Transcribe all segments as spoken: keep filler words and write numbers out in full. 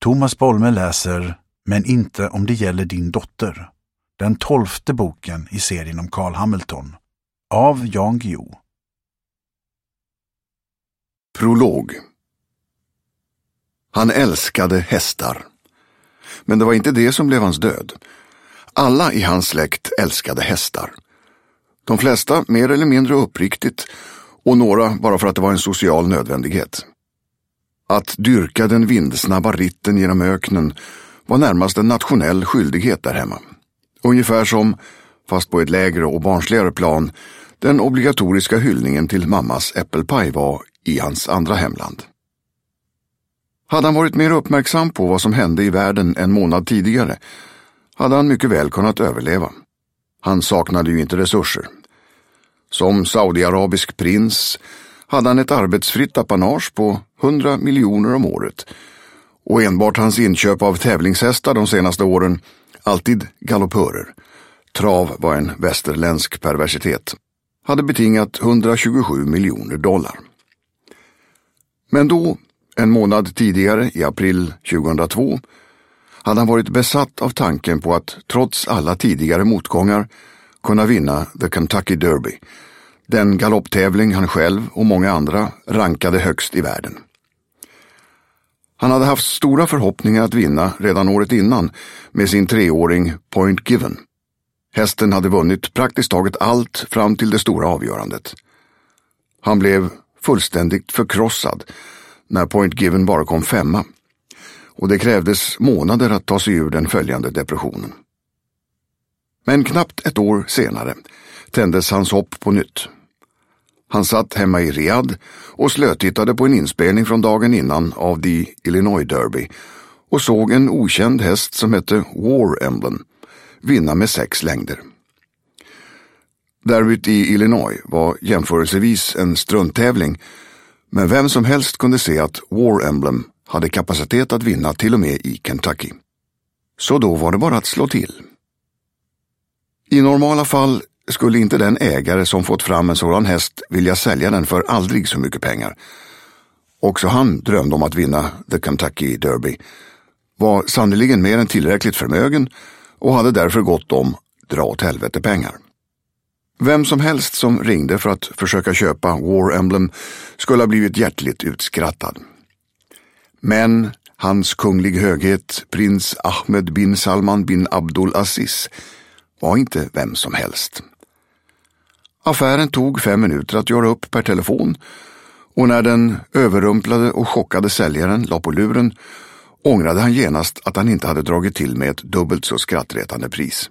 Thomas Bolme läser Men inte om det gäller din dotter. Den tolfte boken i serien om Carl Hamilton. Av Jan Guillou. Prolog. Han älskade hästar. Men det var inte det som blev hans död. Alla i hans släkt älskade hästar. De flesta mer eller mindre uppriktigt och några bara för att det var en social nödvändighet. Att dyrka den vindsnabba ritten genom öknen var närmast en nationell skyldighet där hemma. Ungefär som, fast på ett lägre och barnsligare plan, den obligatoriska hyllningen till mammas äppelpaj var i hans andra hemland. Hade han varit mer uppmärksam på vad som hände i världen en månad tidigare hade han mycket väl kunnat överleva. Han saknade ju inte resurser. Som saudiarabisk prins hade han ett arbetsfritt apanage på hundra miljoner om året och enbart hans inköp av tävlingshästar de senaste åren, alltid galoppörer, trav var en västerländsk perversitet, hade betingat hundratjugosju miljoner dollar. Men då, en månad tidigare i april tjugohundratvå, hade han varit besatt av tanken på att trots alla tidigare motgångar kunna vinna The Kentucky Derby, den galopptävling han själv och många andra rankade högst i världen. Han hade haft stora förhoppningar att vinna redan året innan med sin treåring Point Given. Hästen hade vunnit praktiskt taget allt fram till det stora avgörandet. Han blev fullständigt förkrossad när Point Given bara kom femma, och det krävdes månader att ta sig ur den följande depressionen. Men knappt ett år senare tändes hans hopp på nytt. Han satt hemma i Riyadh och slötittade på en inspelning från dagen innan av The Illinois Derby och såg en okänd häst som hette War Emblem vinna med sex längder. Derbyt i Illinois var jämförelsevis en strunttävling, men vem som helst kunde se att War Emblem hade kapacitet att vinna till och med i Kentucky. Så då var det bara att slå till. I normala fall skulle inte den ägare som fått fram en sådan häst vilja sälja den för aldrig så mycket pengar. Också han drömde om att vinna The Kentucky Derby, var sannoliken mer än tillräckligt förmögen och hade därför gott om dra åt helvete pengar. Vem som helst som ringde för att försöka köpa War Emblem skulle ha blivit hjärtligt utskrattad. Men hans kunglig höghet, prins Ahmed bin Salman bin Abdul Aziz, var inte vem som helst. Affären tog fem minuter att göra upp per telefon, och när den överrumplade och chockade säljaren la på luren ångrade han genast att han inte hade dragit till med ett dubbelt så skrattretande pris.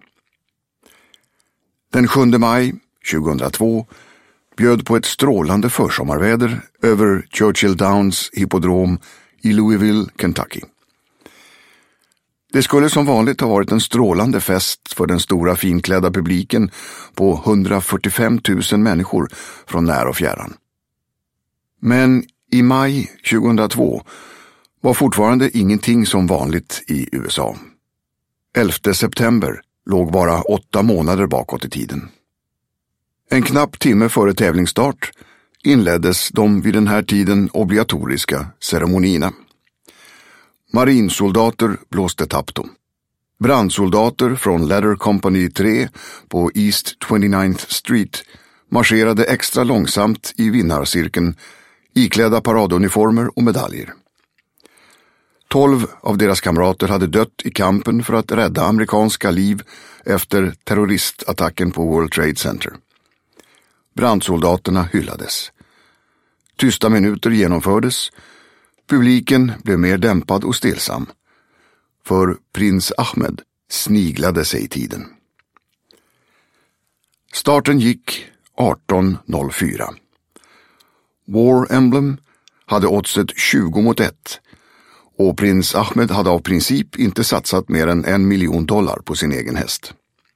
Den sjunde maj tjugohundratvå bjöd på ett strålande försommarväder över Churchill Downs hippodrom i Louisville, Kentucky. Det skulle som vanligt ha varit en strålande fest för den stora finklädda publiken på hundrafyrtiofem tusen människor från när och fjärran. Men i maj tjugohundratvå var fortfarande ingenting som vanligt i U S A. elfte september låg bara åtta månader bakåt i tiden. En knapp timme före tävlingsstart inleddes de vid den här tiden obligatoriska ceremonierna. Marinsoldater blåste tapto. Brandsoldater från Leather Company tre på East twenty-ninth Street marscherade extra långsamt i vinnarcirkeln, iklädda paraduniformer och medaljer. Tolv av deras kamrater hade dött i kampen för att rädda amerikanska liv efter terroristattacken på World Trade Center. Brandsoldaterna hyllades. Tysta minuter genomfördes. Publiken blev mer dämpad och stillsam. För prins Ahmed sniglade sig i tiden. Starten gick arton noll fyra. War Emblem hade oddset tjugo mot ett, och prins Ahmed hade av princip inte satsat mer än en miljon dollar på sin egen häst.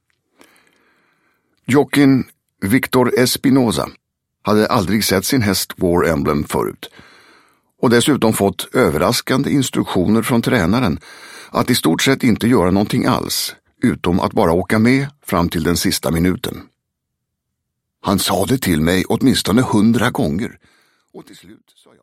Jockeyn Victor Espinoza hade aldrig sett sin häst War Emblem förut, och dessutom fått överraskande instruktioner från tränaren att i stort sett inte göra någonting alls, utom att bara åka med fram till den sista minuten. Han sa det till mig åtminstone hundra gånger, och till slut sa jag